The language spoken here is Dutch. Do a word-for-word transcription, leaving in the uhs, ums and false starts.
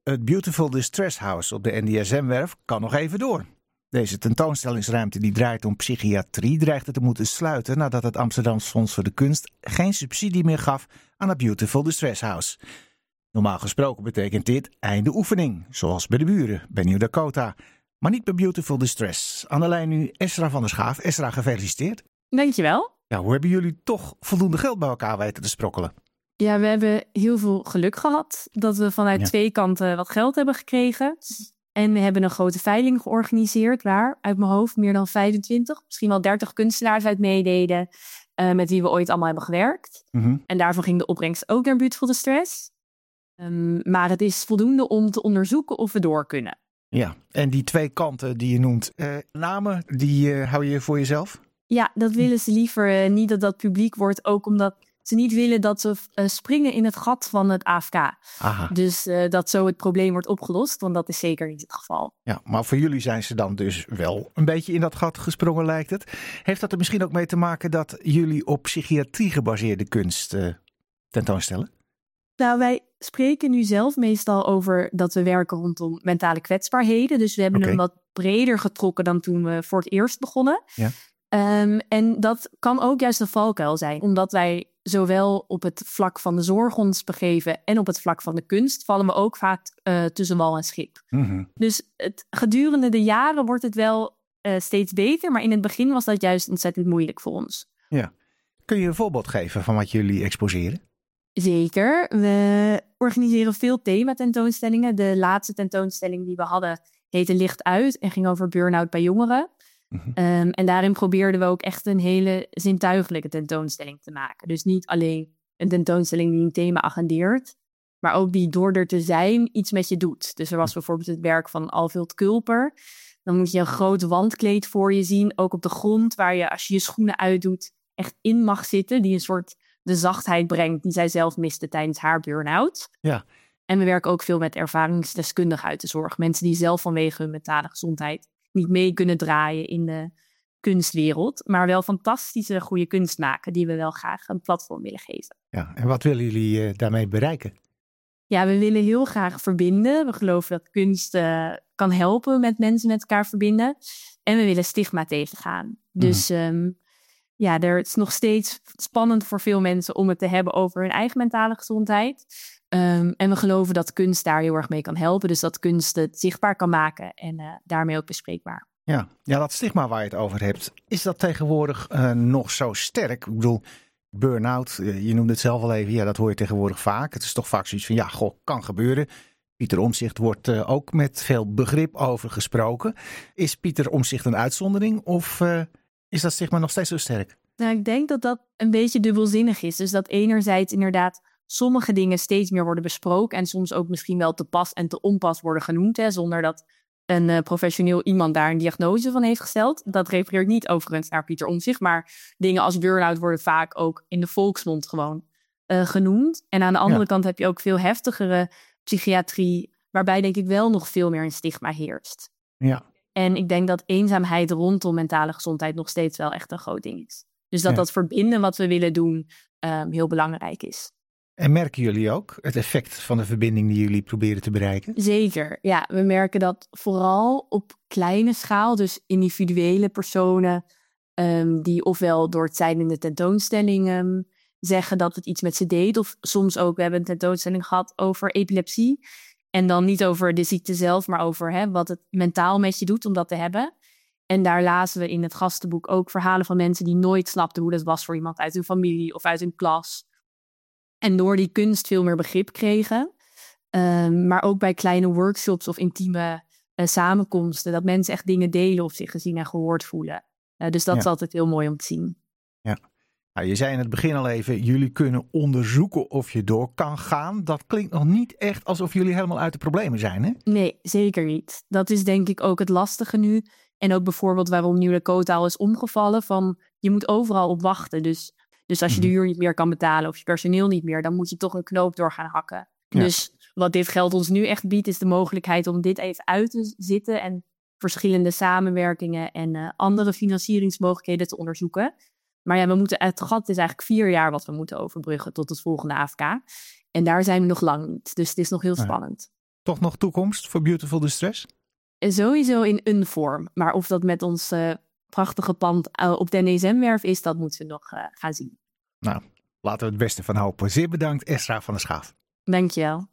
Het Beautiful Distress House op de N D S M-werf kan nog even door. Deze tentoonstellingsruimte die draait om psychiatrie dreigde te moeten sluiten nadat het Amsterdamse Fonds voor de Kunst geen subsidie meer gaf aan het Beautiful Distress House. Normaal gesproken betekent dit einde oefening, zoals bij de buren, bij New Dakota. Maar niet bij Beautiful Distress. Aan de lijn nu Esra van der Schaaf. Esra, gefeliciteerd. Dankjewel. Ja, hoe hebben jullie toch voldoende geld bij elkaar weten te sprokkelen? Ja, we hebben heel veel geluk gehad dat we vanuit ja. twee kanten wat geld hebben gekregen. En we hebben een grote veiling georganiseerd waar uit mijn hoofd meer dan vijfentwintig, misschien wel dertig kunstenaars uit meededen. Uh, met wie we ooit allemaal hebben gewerkt. Mm-hmm. En daarvan ging de opbrengst ook naar Beautiful Distress. Um, maar het is voldoende om te onderzoeken of we door kunnen. Ja, en die twee kanten die je noemt, uh, namen, die uh, hou je voor jezelf? Ja, dat willen ze liever uh, niet dat dat publiek wordt. Ook omdat ze niet willen dat ze uh, springen in het gat van het A F K. Aha. Dus uh, dat zo het probleem wordt opgelost, want dat is zeker niet het geval. Ja, maar voor jullie zijn ze dan dus wel een beetje in dat gat gesprongen, lijkt het. Heeft dat er misschien ook mee te maken dat jullie op psychiatrie gebaseerde kunst uh, tentoonstellen? Nou, wij spreken nu zelf meestal over dat we werken rondom mentale kwetsbaarheden. Dus we hebben okay. hem wat breder getrokken dan toen we voor het eerst begonnen. Ja. Um, en dat kan ook juist een valkuil zijn. Omdat wij zowel op het vlak van de zorg ons begeven en op het vlak van de kunst vallen we ook vaak uh, tussen wal en schip. Mm-hmm. Dus het, gedurende de jaren wordt het wel uh, steeds beter. Maar in het begin was dat juist ontzettend moeilijk voor ons. Ja. Kun je een voorbeeld geven van wat jullie exposeren? Zeker. We organiseren veel thematentoonstellingen. De laatste tentoonstelling die we hadden heette Licht Uit en ging over burn-out bij jongeren. Mm-hmm. Um, en daarin probeerden we ook echt een hele zintuigelijke tentoonstelling te maken. Dus niet alleen een tentoonstelling die een thema agendeert, maar ook die door er te zijn iets met je doet. Dus er was bijvoorbeeld het werk van Alveld Kulper. Dan moet je een groot wandkleed voor je zien, ook op de grond, waar je als je je schoenen uitdoet echt in mag zitten, die een soort de zachtheid brengt die zij zelf miste tijdens haar burn-out. Ja. En we werken ook veel met ervaringsdeskundigen uit de zorg. Mensen die zelf vanwege hun mentale gezondheid niet mee kunnen draaien in de kunstwereld, maar wel fantastische goede kunst maken die we wel graag een platform willen geven. Ja, en wat willen jullie uh, daarmee bereiken? Ja, we willen heel graag verbinden. We geloven dat kunst uh, kan helpen met mensen met elkaar verbinden. En we willen stigma tegengaan. Mm. Dus um, ja, er is nog steeds spannend voor veel mensen om het te hebben over hun eigen mentale gezondheid. Um, en we geloven dat kunst daar heel erg mee kan helpen. Dus dat kunst het zichtbaar kan maken en uh, daarmee ook bespreekbaar. Ja, ja, dat stigma waar je het over hebt, is dat tegenwoordig uh, nog zo sterk? Ik bedoel, burn-out, uh, je noemde het zelf al even, ja, dat hoor je tegenwoordig vaak. Het is toch vaak zoiets van, ja, goh, kan gebeuren. Pieter Omtzigt wordt uh, ook met veel begrip over gesproken. Is Pieter Omtzigt een uitzondering of uh, is dat stigma nog steeds zo sterk? Nou, ik denk dat dat een beetje dubbelzinnig is. Dus dat enerzijds inderdaad sommige dingen steeds meer worden besproken en soms ook misschien wel te pas en te onpas worden genoemd, hè, zonder dat een uh, professioneel iemand daar een diagnose van heeft gesteld. Dat refereert niet overigens naar Pieter Omtzigt, maar dingen als burn-out worden vaak ook in de volksmond gewoon uh, genoemd. En aan de andere ja. kant heb je ook veel heftigere psychiatrie, waarbij denk ik wel nog veel meer een stigma heerst. Ja. En ik denk dat eenzaamheid rondom mentale gezondheid nog steeds wel echt een groot ding is. Dus dat ja. dat verbinden wat we willen doen um, heel belangrijk is. En merken jullie ook het effect van de verbinding die jullie proberen te bereiken? Zeker, ja. We merken dat vooral op kleine schaal, dus individuele personen um, die ofwel door het zijn in de tentoonstelling um, zeggen dat het iets met ze deed, of soms ook, we hebben een tentoonstelling gehad over epilepsie. En dan niet over de ziekte zelf, maar over hè, wat het mentaal met je doet om dat te hebben. En daar lazen we in het gastenboek ook verhalen van mensen die nooit snapten hoe dat was voor iemand uit hun familie of uit hun klas. En door die kunst veel meer begrip kregen. Um, maar ook bij kleine workshops of intieme uh, samenkomsten. Dat mensen echt dingen delen of zich gezien en gehoord voelen. Uh, dus dat ja. is altijd heel mooi om te zien. Ja. Nou, je zei in het begin al even, jullie kunnen onderzoeken of je door kan gaan. Dat klinkt nog niet echt alsof jullie helemaal uit de problemen zijn, hè? Nee, zeker niet. Dat is denk ik ook het lastige nu. En ook bijvoorbeeld waarom New Dakota al is omgevallen. Van, je moet overal op wachten. Dus, dus als je de huur niet meer kan betalen of je personeel niet meer, dan moet je toch een knoop door gaan hakken. Ja. Dus wat dit geld ons nu echt biedt, is de mogelijkheid om dit even uit te zitten en verschillende samenwerkingen en uh, andere financieringsmogelijkheden te onderzoeken. Maar ja, we moeten, het gat is eigenlijk vier jaar wat we moeten overbruggen tot het volgende A F K. En daar zijn we nog lang niet. Dus het is nog heel spannend. Toch nog toekomst voor Beautiful Distress? Sowieso in een vorm. Maar of dat met ons uh, prachtige pand uh, op de N E S M-werf is, dat moeten we nog uh, gaan zien. Nou, laten we het beste van hopen. Zeer bedankt, Esra van der Schaaf. Dank je wel.